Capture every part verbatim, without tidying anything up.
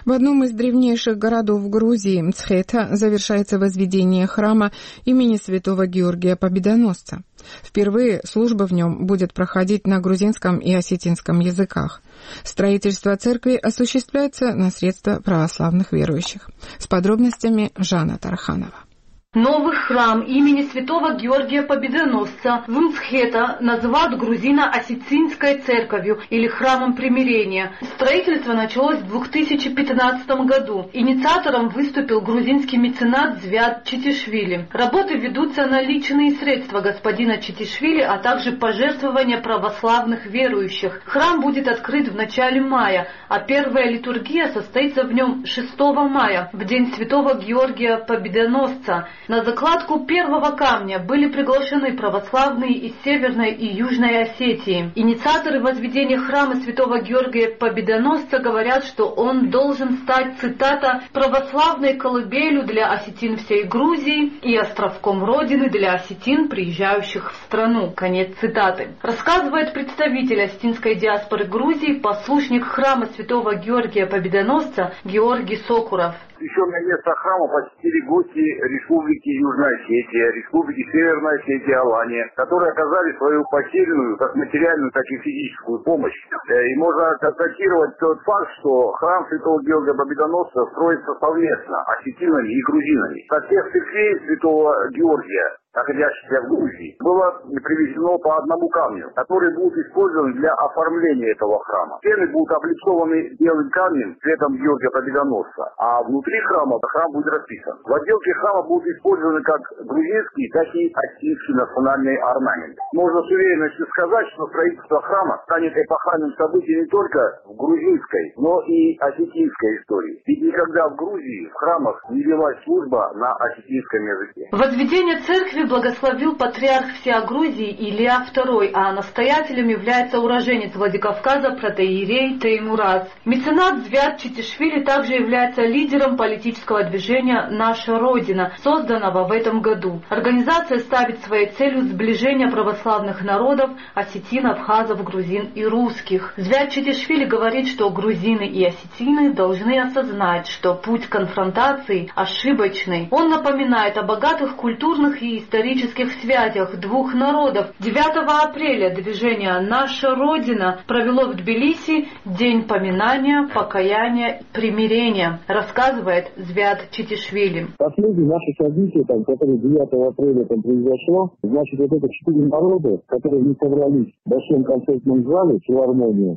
В одном из древнейших городов Грузии, Мцхета, завершается возведение храма имени святого Георгия Победоносца. Впервые служба в нем будет проходить на грузинском и осетинском языках. Строительство церкви осуществляется на средства православных верующих. С подробностями Жанна Тарханова. Новый храм имени святого Георгия Победоносца в Мцхета называют грузино-осетинской церковью или храмом примирения. Строительство началось в две тысячи пятнадцатом году. Инициатором выступил грузинский меценат Звят Читишвили. Работы ведутся на личные средства господина Читишвили, а также пожертвования православных верующих. Храм будет открыт в начале мая, а первая литургия состоится в нем шестого мая, в день святого Георгия Победоносца. На закладку первого камня были приглашены православные из Северной и Южной Осетии. Инициаторы возведения храма святого Георгия Победоносца говорят, что он должен стать, цитата, «православной колыбелью для осетин всей Грузии и островком родины для осетин, приезжающих в страну». Конец цитаты. Рассказывает представитель осетинской диаспоры Грузии, послушник храма святого Георгия Победоносца Георгий Сокуров. Еще на место храма посетили гости Республики Южная Осетия, Республики Северная Осетия, Алания, которые оказали свою потерянную, как материальную, так и физическую помощь. И можно констатировать тот факт, что храм святого Георгия Победоносца строится совместно осетинами и грузинами. Со всех церквей святого Георгия, находящихся в Грузии, было привезено по одному камню, который будет использован для оформления этого храма. Стены будут облицованы белым камнем цветом Георгия Победоносца, а внутри храма храм будет расписан. В отделке храма будут использованы как грузинский, так и осетинский национальный орнамент. Можно с уверенностью сказать, что строительство храма станет эпохальным событием не только в грузинской, но и осетинской истории. Ведь никогда в Грузии в храмах не велась служба на осетинском языке. Возведение церкви благословил патриарх всея Грузии Илья второй, а настоятелем является уроженец Владикавказа протоиерей Теймураз. Меценат Звят Читишвили также является лидером политического движения «Наша Родина», созданного в этом году. Организация ставит своей целью сближение православных народов, осетин, абхазов, грузин и русских. Звят Читишвили говорит, что грузины и осетины должны осознать, что путь конфронтации ошибочный. Он напоминает о богатых культурных и исторических связях двух народов. девятого апреля движение «Наша Родина» провело в Тбилиси День поминания, покаяния, примирения, рассказывает Звят Читишвили. Последние наши события, там, которые девятого апреля там произошло, значит, вот это четыре народа, которые не собрались в большом концертном зале, филармонии,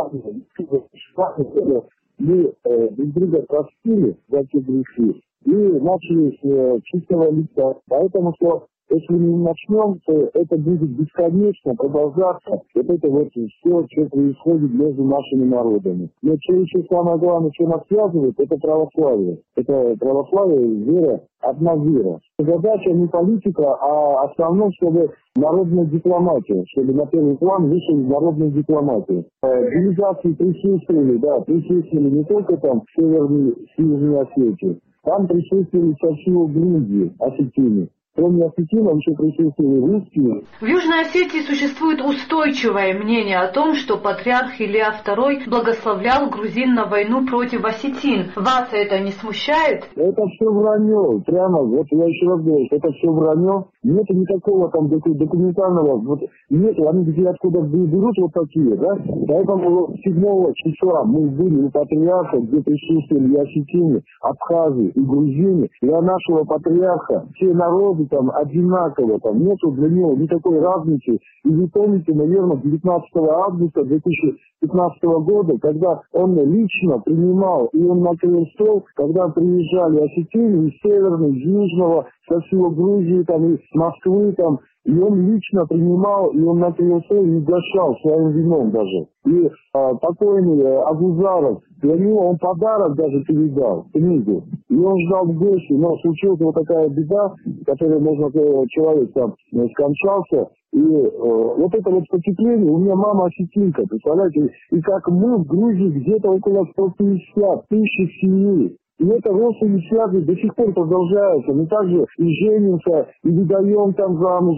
мы э, друг друга простили за те грехи и начали с э, чистого лица. Поэтому что если мы не начнем, то это будет бесконечно продолжаться. Вот это вот все, что происходит между нашими народами. Но что еще самое главное, что нас связывает, это православие. Это православие, вера, одна вера. Задача не политика, а основном, чтобы народная дипломатия, чтобы на первый план вышли народную дипломатию. Делегации присутствовали, да, присутствовали не только там в Северной, Южной Осетии, там присутствовали со всего Грузии, осетины. Кроме осетинов еще присутствовали русские. В Южной Осетии существует устойчивое мнение о том, что патриарх Илья второй благословлял грузин на войну против осетин. Вас это не смущает? Это все вранье. Прямо, вот я еще раз говорю, это все вранье. Нет никакого там документального, вот нет, они где откуда берут вот такие, да? Поэтому седьмого числа мы были у патриарха, где присутствовали и осетины, абхазы и грузины. Для нашего патриарха все народы там одинаково, там нету для него никакой разницы. И вы помните, наверное, девятнадцатого августа две тысячи пятнадцатого года, когда он лично принимал, и он накрыл стол, когда приезжали осетины из Северной, из Южного, со всего Грузии, там, из Москвы, там, и он лично принимал, и он накрыл стол и угощал своим вином даже. И а, покойный а, Агузаров, для него он подарок даже передал, книгу. И он ждал в гости, но случилась вот такая беда, которая, можно сказать, человек там скончался. И э, вот это вот потепление, у меня мама осетинка, представляете, и как мы в Грузии где-то около ста пятидесяти тысяч семей. И это родственные связи до сих пор продолжаются. Мы также и женимся, и выдаем там замужем.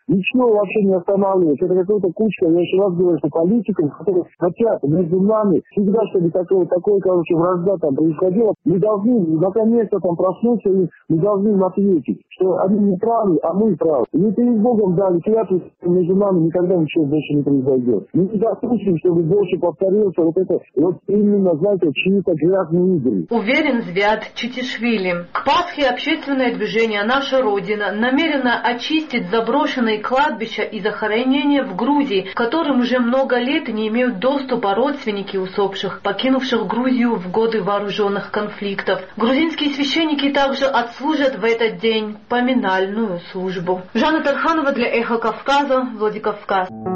Ничего вообще не останавливает. Это какая-то кучка, я еще раз говорю, что политиков, которые хотят между нами всегда, чтобы такое, такое, короче, вражда там происходило, мы должны наконец-то там проснуться и мы должны им ответить, что они не правы, а мы правы. Мы перед Богом дали клятву, что между нами никогда ничего больше не произойдет. Мы не допустим, чтобы больше повторился вот это, вот именно, знаете, чьи-то грязные игры. Уверен Звят Читишвили. К Пасхе общественное движение «Наша Родина» намерено очистить заброшенные кладбища и захоронения в Грузии, к которым уже много лет не имеют доступа родственники усопших, покинувших Грузию в годы вооруженных конфликтов. Грузинские священники также отслужат в этот день поминальную службу. Жанна Тарханова для Эхо Кавказа, Владикавказ.